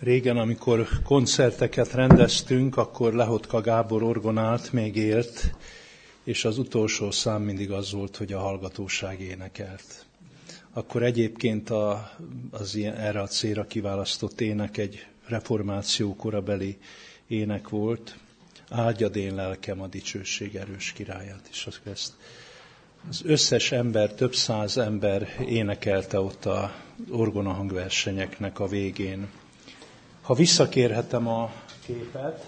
Régen, amikor koncerteket rendeztünk, akkor Lehotka Gábor orgonált, még élt, és az utolsó szám mindig az volt, hogy a hallgatóság énekelt. Akkor egyébként erre a célra kiválasztott ének egy reformáció korabeli ének volt. Áldjad én lelkem a dicsőség erős királyát. És ezt az összes ember, több száz ember énekelte ott az orgona hangversenyeknek a végén. Ha visszakérhetem a képet,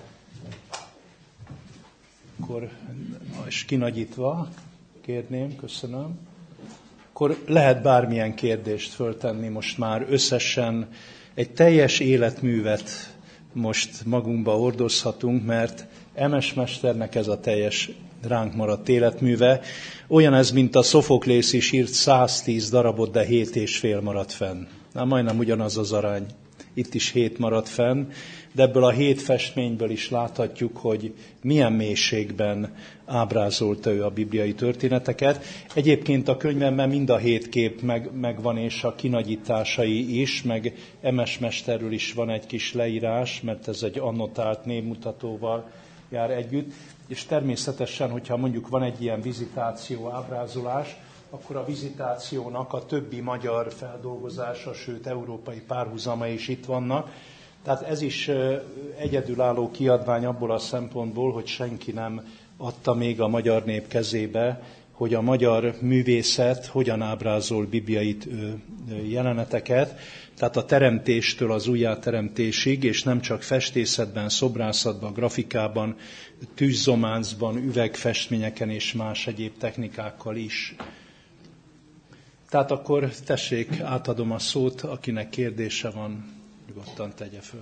akkor, és kinagyítva, kérném, köszönöm, akkor lehet bármilyen kérdést föltenni most már. Összesen egy teljes életművet most magunkba hordozhatunk, mert Emes mesternek ez a teljes ránk maradt életműve. Olyan ez, mint a Szofoklész is írt 110 darabot, de 7,5 maradt fenn. Majdnem ugyanaz az arány. Itt is 7 maradt fenn, de ebből a 7 festményből is láthatjuk, hogy milyen mélységben ábrázolta ő a bibliai történeteket. Egyébként a könyvemben mind a 7 kép megvan, és a kinagyításai is, meg Emes mesterről is van egy kis leírás, mert ez egy annotált névmutatóval jár együtt. És természetesen, hogyha mondjuk van egy ilyen vizitáció ábrázolás, akkor a vizitációnak a többi magyar feldolgozása, sőt európai párhuzama is itt vannak. Tehát ez is egyedülálló kiadvány abból a szempontból, hogy senki nem adta még a magyar nép kezébe, hogy a magyar művészet hogyan ábrázol bibliai jeleneteket, tehát a teremtéstől az újjáteremtésig, és nem csak festészetben, szobrászatban, grafikában, tűzzománcban, üvegfestményeken és más egyéb technikákkal is. Tehát akkor tessék, átadom a szót, akinek kérdése van, nyugodtan tegye föl.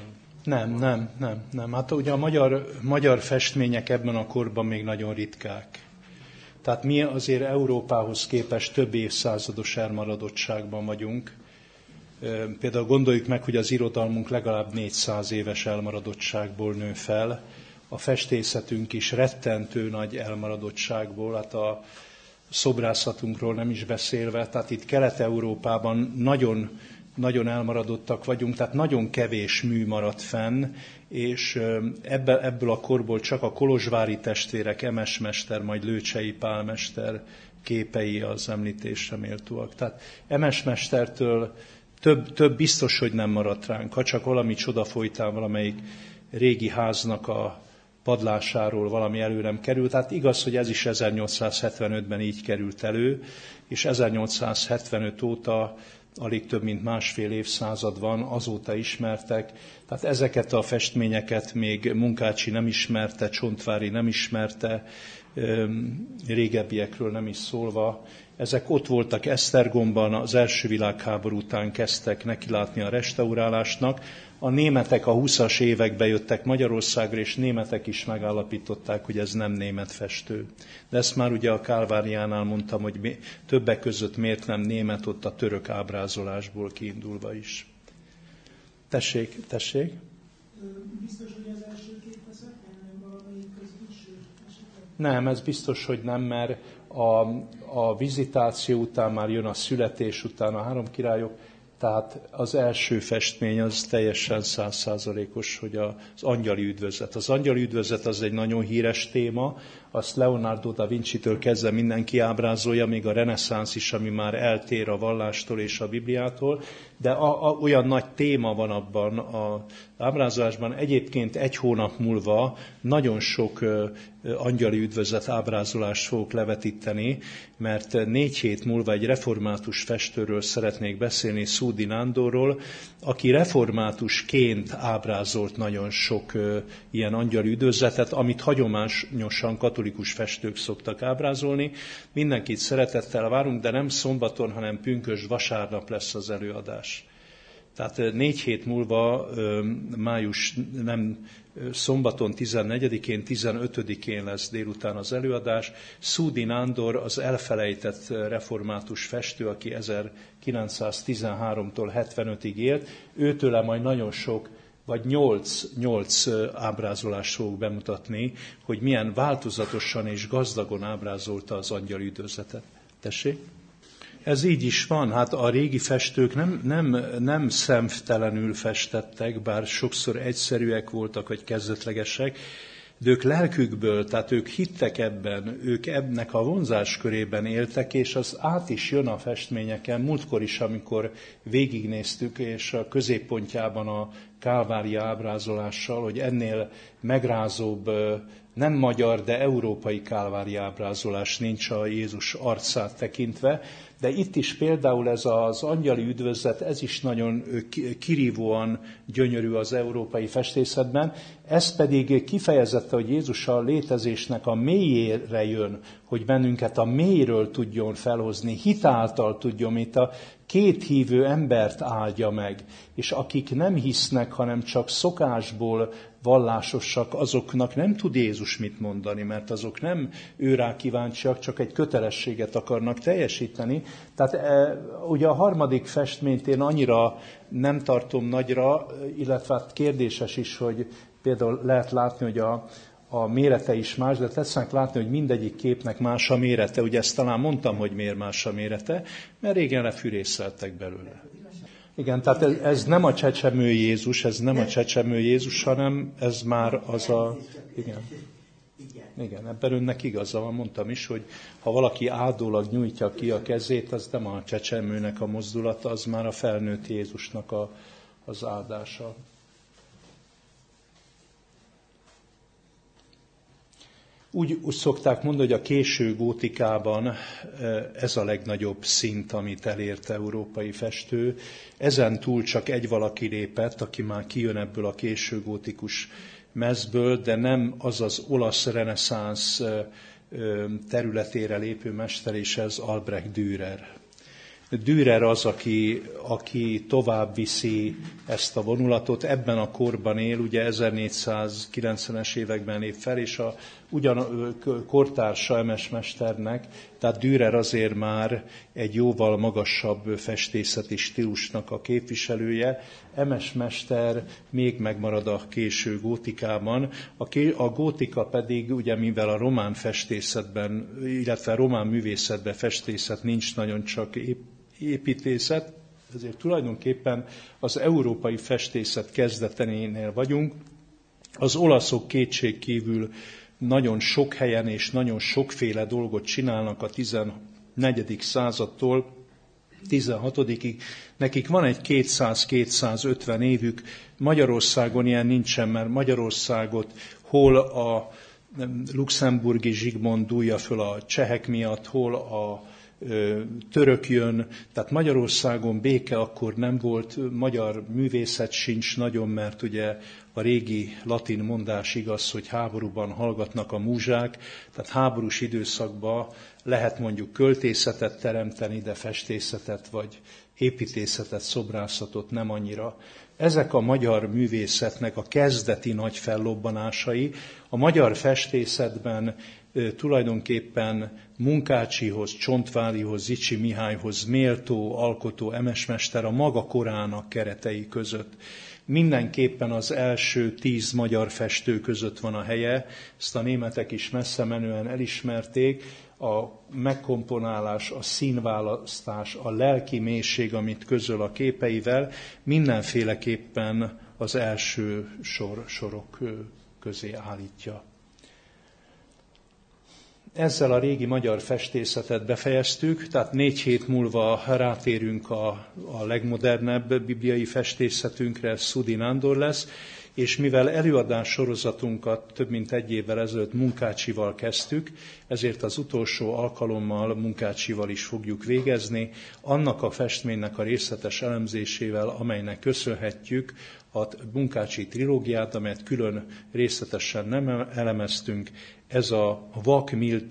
Nem. Hát ugye a magyar festmények ebben a korban még nagyon ritkák. Tehát mi azért Európához képest több évszázados elmaradottságban vagyunk. Például gondoljuk meg, hogy az irodalmunk legalább 400 éves elmaradottságból nő fel. A festészetünk is rettentő nagy elmaradottságból, hát a szobrászatunkról nem is beszélve, tehát itt Kelet-Európában nagyon, nagyon elmaradottak vagyunk, tehát nagyon kevés mű maradt fenn, és ebből a korból csak a kolozsvári testvérek, Emes mester, majd Lőcsei Pál mester képei az említésre méltóak. Tehát Emes mestertől több biztos, hogy nem maradt ránk, ha csak valami csoda folytán valamelyik régi háznak a padlásáról valami elő nem került. Tehát igaz, hogy ez is 1875-ben így került elő, és 1875 óta alig több mint másfél évszázad van, azóta ismertek. Tehát ezeket a festményeket még Munkácsi nem ismerte, Csontvári nem ismerte, régebbiekről nem is szólva. Ezek ott voltak Esztergomban, az első világháború után kezdtek nekilátni a restaurálásnak. A németek a 20-as években jöttek Magyarországra, és németek is megállapították, hogy ez nem német festő. De ezt már ugye a Kálváriánál mondtam, hogy többek között miért nem német, ott a török ábrázolásból kiindulva is. Tessék. Biztos, hogy az első kép a szakmán, nem valamelyik közülső esetleg? Nem, ez biztos, hogy nem, mert a vizitáció után már jön a születés után a három királyok, tehát az első festmény az teljesen 100%-os, hogy az angyali üdvözlet. Az angyali üdvözlet az egy nagyon híres téma, azt Leonardo da Vinci-től kezdve mindenki ábrázolja, még a reneszánsz is, ami már eltér a vallástól és a Bibliától, de olyan nagy téma van abban az ábrázolásban. Egyébként egy hónap múlva nagyon sok angyali üdvözlet ábrázolást fogok levetíteni, mert 4 hét múlva egy református festőről szeretnék beszélni, Szódi Nándorról, aki reformátusként ábrázolt nagyon sok ilyen angyali üdvözletet, amit hagyományosan katolikus festők szoktak ábrázolni. Mindenkit szeretettel várunk, de nem szombaton, hanem pünkösd vasárnap lesz az előadás. Tehát 4 hét múlva, szombaton 14-én, 15-én lesz délután az előadás. Szódi Nándor az elfelejtett református festő, aki 1913-tól 75-ig élt. Őtőle majd nagyon sok, vagy 8 ábrázolást fogok bemutatni, hogy milyen változatosan és gazdagon ábrázolta az angyali üdvözletet. Tessék? Ez így is van. Hát a régi festők nem szemtelenül festettek, bár sokszor egyszerűek voltak, vagy kezdetlegesek, de ők lelkükből, tehát ők hittek ebben, ők ennek a vonzás körében éltek, és az át is jön a festményeken. Múltkor is, amikor végignéztük, és a középpontjában a kálvária ábrázolással, hogy ennél megrázóbb, nem magyar, de európai kálvária ábrázolás nincs a Jézus arcát tekintve, de itt is például ez az angyali üdvözlet, ez is nagyon kirívóan gyönyörű az európai festészetben, ez pedig kifejezette, hogy Jézus a létezésnek a mélyére jön, hogy bennünket a mélyről tudjon felhozni, hitáltal tudjon, itt a két hívő embert áldja meg, és akik nem hisznek, hanem csak szokásból vallásosak, azoknak nem tud Jézus mit mondani, mert azok nem őrá kíváncsiak, csak egy kötelességet akarnak teljesíteni. Tehát ugye a harmadik festményt én annyira nem tartom nagyra, illetve hát kérdéses is, hogy például lehet látni, hogy a mérete is más, de tetszenek látni, hogy mindegyik képnek más a mérete. Ugye ezt talán mondtam, hogy miért más a mérete, mert régen lefűrészeltek belőle. Igen, tehát ez nem a csecsemő Jézus, hanem ez már az a... Igen, ebben önnek igaza van, mondtam is, hogy ha valaki áldólag nyújtja ki a kezét, az nem a csecsemőnek a mozdulata, az már a felnőtt Jézusnak az áldása. Úgy szokták mondani, hogy a késő gótikában ez a legnagyobb szint, amit elért európai festő. Ezen túl csak egy valaki lépett, aki már kijön ebből a késő gótikus mezből, de nem az az olasz reneszánsz területére lépő mester, és ez Albrecht Dürer. Dürer az, aki tovább viszi ezt a vonulatot, ebben a korban él, ugye 1490-es években lép fel, és ugyan kortársa Emes mesternek, tehát Dürer azért már egy jóval magasabb festészeti stílusnak a képviselője. Emes mester még megmarad a késő gótikában. A gótika pedig, ugye mivel a román festészetben, illetve a román művészetben festészet nincs nagyon, csak építészet, ezért tulajdonképpen az európai festészet kezdetenénél vagyunk. Az olaszok kétségkívül nagyon sok helyen és nagyon sokféle dolgot csinálnak a 14. századtól 16-ig. Nekik van egy 200-250 évük. Magyarországon ilyen nincsen, mert Magyarországot hol a luxemburgi Zsigmond dúlja föl a csehek miatt, hol a török jön, tehát Magyarországon béke akkor nem volt, magyar művészet sincs nagyon, mert ugye a régi latin mondás igaz, hogy háborúban hallgatnak a múzsák, tehát háborús időszakban lehet mondjuk költészetet teremteni, de festészetet vagy építészetet, szobrászatot nem annyira. Ezek a magyar művészetnek a kezdeti nagy fellobbanásai. A magyar festészetben tulajdonképpen Munkácsihoz, Csontvárihoz, Zichy Mihályhoz méltó alkotó emesmester a maga korának keretei között. Mindenképpen az első 10 magyar festő között van a helye, ezt a németek is messze menően elismerték, a megkomponálás, a színválasztás, a lelki mélység, amit közöl a képeivel, mindenféleképpen az első sorok közé állítja. Ezzel a régi magyar festészetet befejeztük, tehát 4 hét múlva rátérünk a legmodernebb bibliai festészetünkre, Szudi Nándor lesz, és mivel előadás sorozatunkat több mint 1 évvel ezelőtt Munkácsival kezdtük, ezért az utolsó alkalommal Munkácsival is fogjuk végezni, annak a festménynek a részletes elemzésével, amelynek köszönhetjük a Munkácsi trilógiát, amelyet külön részletesen nem elemeztünk. Ez a Vak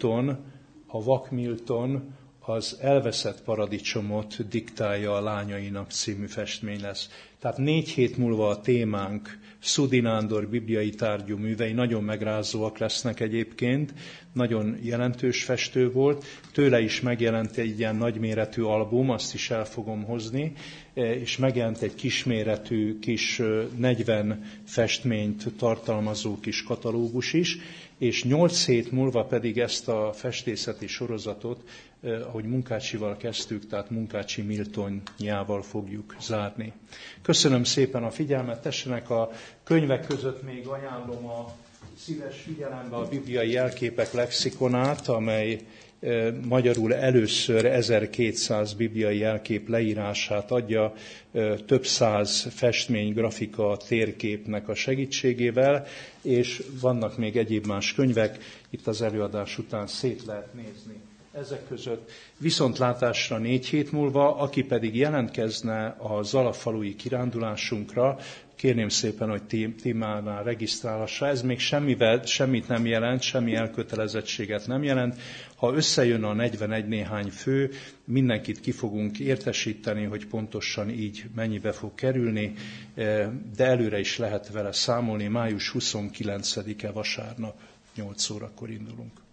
Milton az Elveszett paradicsomot diktálja a lányainak című festmény lesz. Tehát 4 hét múlva a témánk Szudi Nándor bibliai tárgyú művei, nagyon megrázóak lesznek egyébként, nagyon jelentős festő volt, tőle is megjelent egy ilyen nagyméretű album, azt is el fogom hozni, és megjelent egy kisméretű, kis 40 festményt tartalmazó kis katalógus is, és 8 hét múlva pedig ezt a festészeti sorozatot, ahogy Munkácsival kezdtük, tehát Munkácsi Miltonjával fogjuk zárni. Köszönöm szépen a figyelmet, tessenek a könyvek között még ajánlom a szíves figyelembe a bibliai jelképek lexikonát, amely magyarul először 1200 bibliai jelkép leírását adja, több száz festmény, grafika, térképnek a segítségével, és vannak még egyéb más könyvek, itt az előadás után szét lehet nézni. Ezek között viszontlátásra 4 hét múlva, aki pedig jelentkezne a zalafalui kirándulásunkra, kérném szépen, hogy témánál regisztrálhassa. Ez még semmit nem jelent, semmi elkötelezettséget nem jelent. Ha összejön a 41 néhány fő, mindenkit ki fogunk értesíteni, hogy pontosan így mennyibe fog kerülni, de előre is lehet vele számolni. Május 29-e vasárnap 8 órakor indulunk.